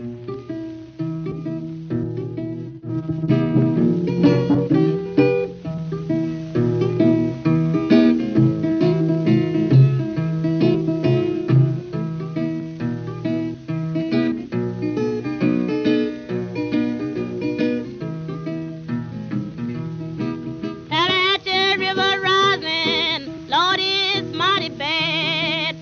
Appalachian River rising, Lord, it's mighty bad.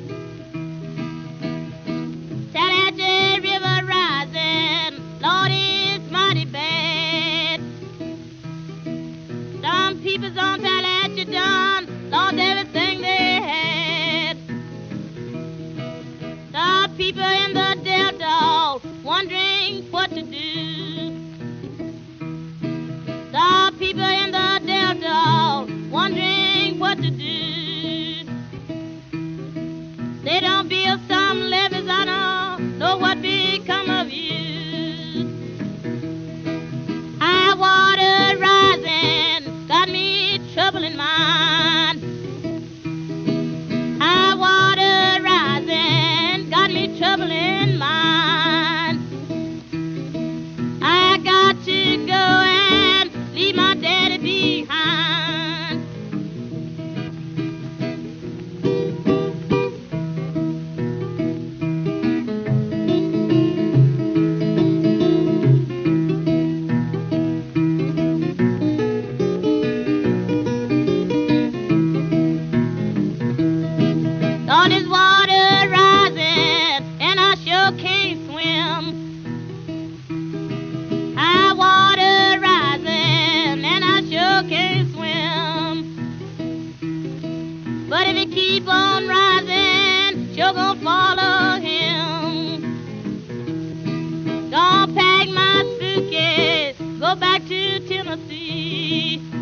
Appalachian River rising, Lord, it's mighty bad. Some people's on Appalachia done lost everything they had. The people in the Delta wondering what to do. The people in the Delta wondering what to do. They don't build some levees, I don't know what become of you. High water rising got me trouble in mind. High water rising got me trouble in mind. I got to go and leave my daddy behind. Lord, this water rising and I sure can't swim. High water rising and I sure can't swim. But if it keep on rising, sure gonna follow him. Gonna pack my suitcase, go back to Tennessee.